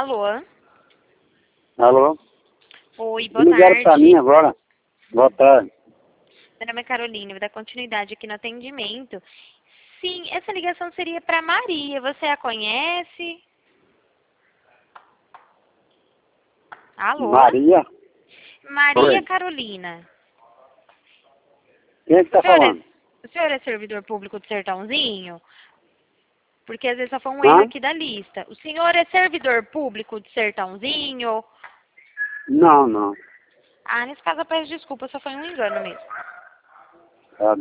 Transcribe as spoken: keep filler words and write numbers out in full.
Alô? Alô? Oi, boa Ligaram tarde. pra mim agora. Boa tarde. Meu nome é Carolina, vou dar continuidade aqui no atendimento. Sim, essa ligação seria para Maria. Você a conhece? Alô? Maria? Maria Oi. Carolina. Quem é que O tá senhor, é, falando? o senhor é servidor público do Sertãozinho? Porque às vezes só foi um erro Hã? aqui da lista. O senhor é servidor público do Sertãozinho? Não, não. Ah, nesse caso eu peço desculpa, só foi um engano mesmo.